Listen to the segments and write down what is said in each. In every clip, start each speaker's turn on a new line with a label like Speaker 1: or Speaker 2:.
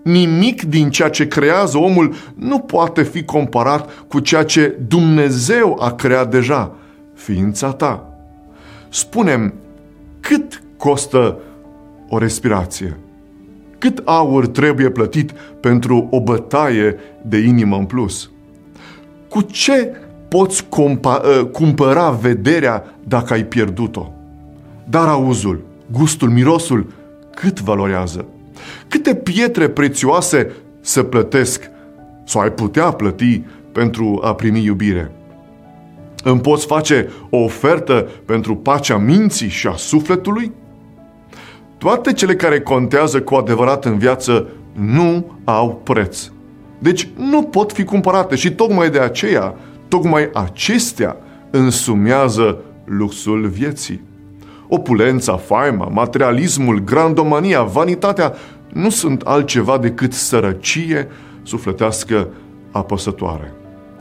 Speaker 1: nimic din ceea ce creează omul nu poate fi comparat cu ceea ce Dumnezeu a creat deja, ființa ta. Spune-mi, cât costă o respirație? Cât aur trebuie plătit pentru o bătaie de inimă în plus? Cu ce poți cumpăra vederea dacă ai pierdut-o? Dar auzul, gustul, mirosul, cât valorează? Câte pietre prețioase se plătesc sau ai putea plăti pentru a primi iubire? Îmi poți face o ofertă pentru pacea minții și a sufletului? Toate cele care contează cu adevărat în viață nu au preț. Deci nu pot fi cumpărate și tocmai de aceea, tocmai acestea însumează luxul vieții. Opulența, faima, materialismul, grandomania, vanitatea nu sunt altceva decât sărăcie sufletească apăsătoare.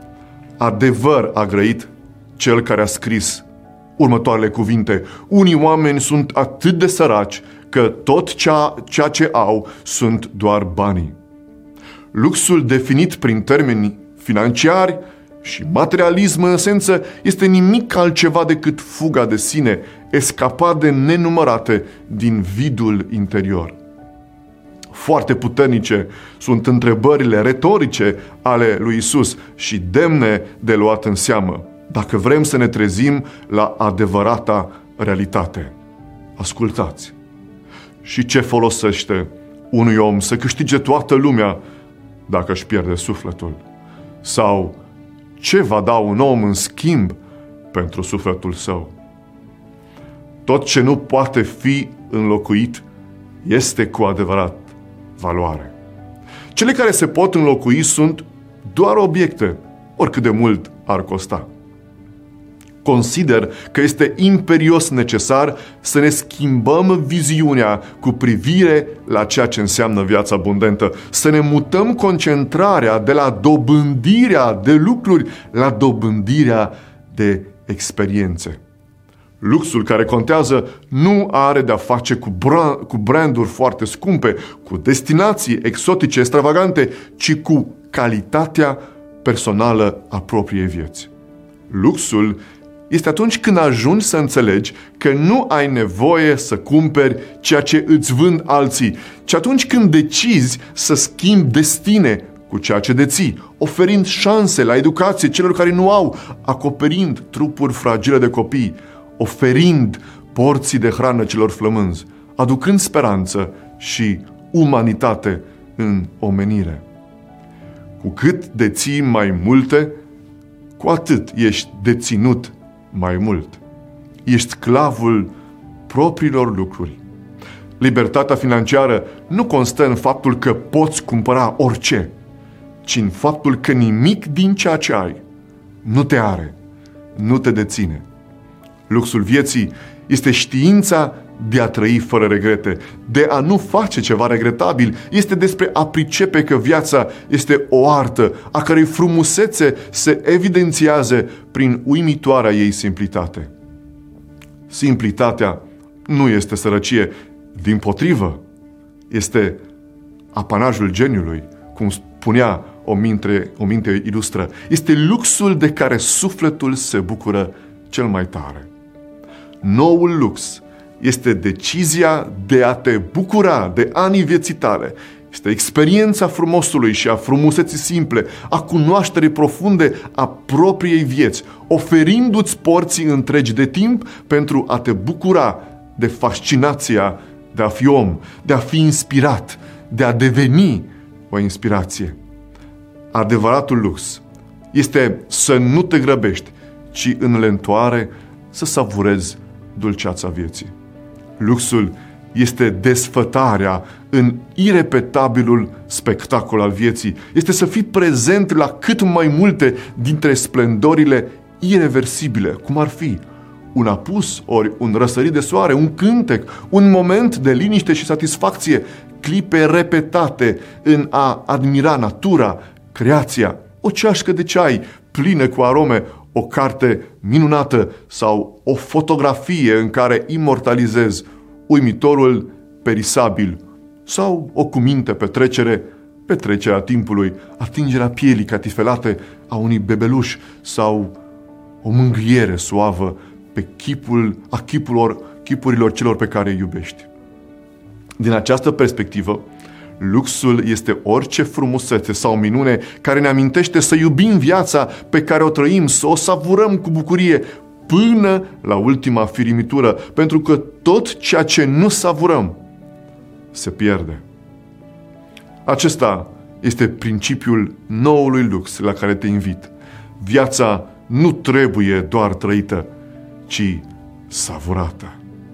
Speaker 1: Adevăr a grăit cel care a scris următoarele cuvinte: unii oameni sunt atât de săraci că tot ceea ce au sunt doar banii. Luxul definit prin termeni financiari și materialism în esență este nimic altceva decât fuga de sine, escapade nenumărate din vidul interior. Foarte puternice sunt întrebările retorice ale lui Isus și demne de luat în seamă, dacă vrem să ne trezim la adevărata realitate. Ascultați! Și ce folosește unui om să câștige toată lumea dacă își pierde sufletul? Sau ce va da un om în schimb pentru sufletul său? Tot ce nu poate fi înlocuit este cu adevărat valoare. Cele care se pot înlocui sunt doar obiecte, oricât de mult ar costa. Consider că este imperios necesar să ne schimbăm viziunea cu privire la ceea ce înseamnă viața abundentă, să ne mutăm concentrarea de la dobândirea de lucruri la dobândirea de experiențe. Luxul care contează nu are de-a face cu branduri foarte scumpe, cu destinații exotice, extravagante, ci cu calitatea personală a propriei vieți. Luxul este atunci când ajungi să înțelegi că nu ai nevoie să cumperi ceea ce îți vând alții, ci atunci când decizi să schimbi destine cu ceea ce deții, oferind șanse la educație celor care nu au, acoperind trupuri fragile de copii, oferind porții de hrană celor flămânzi, aducând speranță și umanitate în omenire. Cu cât deții mai multe, cu atât ești deținut mai mult. Ești sclavul propriilor lucruri. Libertatea financiară nu constă în faptul că poți cumpăra orice, ci în faptul că nimic din ceea ce ai nu te are, nu te deține. Luxul vieții este știința de a trăi fără regrete, de a nu face ceva regretabil. Este despre a pricepe că viața este o artă, a cărei frumusețe se evidențiază prin uimitoarea ei simplitate. Simplitatea nu este sărăcie, dimpotrivă, este apanajul geniului, cum spunea o minte ilustră. Este luxul de care sufletul se bucură cel mai tare. Noul lux este decizia de a te bucura de anii vieții tale. Este experiența frumosului și a frumuseții simple, a cunoașterii profunde a propriei vieți, oferindu-ți porții întregi de timp pentru a te bucura de fascinația de a fi om, de a fi inspirat, de a deveni o inspirație. Adevăratul lux este să nu te grăbești, ci în lentoare să savurezi dulceața vieții. Luxul este desfătarea în irepetabilul spectacol al vieții. Este să fii prezent la cât mai multe dintre splendorile ireversibile, cum ar fi un apus, ori un răsărit de soare, un cântec, un moment de liniște și satisfacție, clipe repetate în a admira natura, creația, o ceașcă de ceai plină cu arome, o carte minunată sau o fotografie în care imortalizezi uimitorul perisabil sau o cuminte petrecere petrecerea timpului, atingerea pielii catifelate a unui bebeluș sau o mângâiere suavă pe chipurilor celor pe care îi iubești. Din această perspectivă, luxul este orice frumusețe sau minune care ne amintește să iubim viața pe care o trăim, să o savurăm cu bucurie până la ultima firimitură, pentru că tot ceea ce nu savurăm se pierde. Acesta este principiul noului lux la care te invit. Viața nu trebuie doar trăită, ci savurată.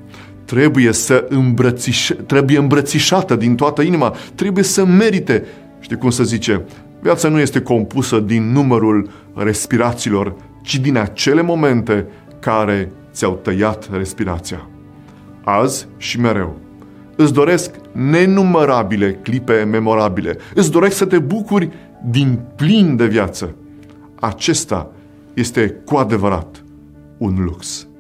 Speaker 1: Trebuie îmbrățișată din toată inima, trebuie să merite. Știi cum se zice? Viața nu este compusă din numărul respirațiilor, ci din acele momente care ți-au tăiat respirația. Azi și mereu îți doresc nenumărabile clipe memorabile. Îți doresc să te bucuri din plin de viață. Acesta este cu adevărat un lux.